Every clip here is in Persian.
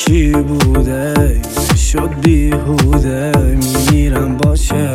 کی بوده شد بیهوده میمیرم باشه.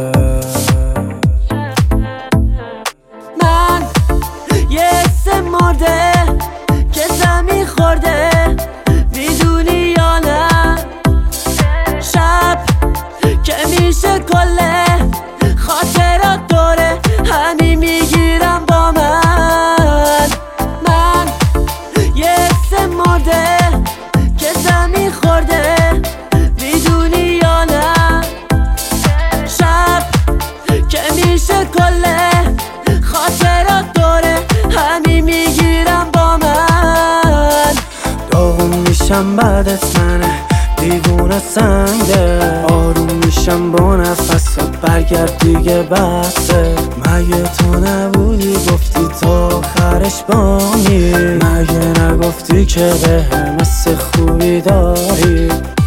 من یه حس مرده که زمین خورده، میدونی یا نه؟ شب که میشه کله خاطرات دوره همین میگیرم با من. من یه حس مرده که زمین خورده، میدونی یا نه؟ شب که میشه کله خاطرات دوره همین میگیرم با من. داغون میشم بعدت منه دیوونه سنگه، آروم میشم با نفست برگرد دیگه بسه. مگه تو نبودی گفتی تا آخرش بامی؟ مگه نگفتی که به هم حس خوبی داری؟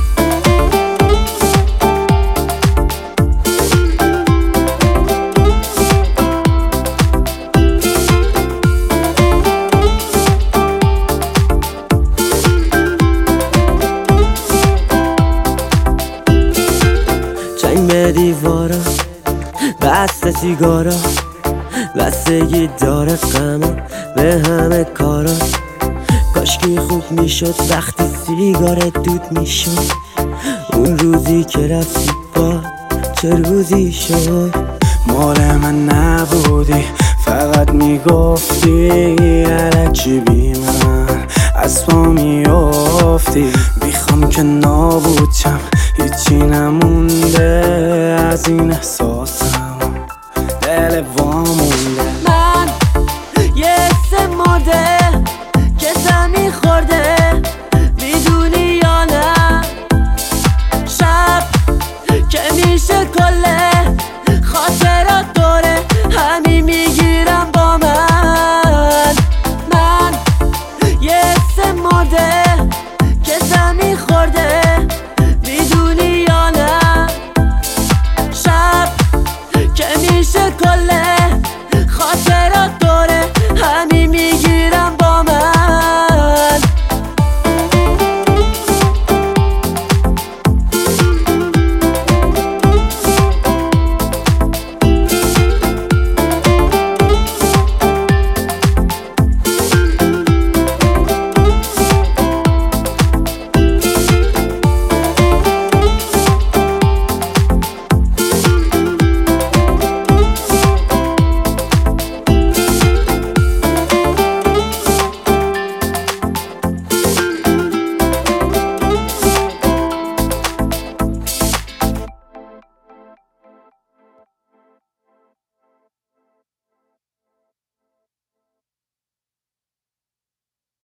جنگ به دیوارا بسته سیگارا، بستگی داره غما به همه کارا. کاشکی خوب میشد وقتی سیگارت دود میشد، اون روزی که رفتی با چه روزی شد؟ مال من نبودی فقط میگفتی الکی بی من از پا میافتی. میخوام که نابود شم هیچی نمونده از این احساسم، دل وام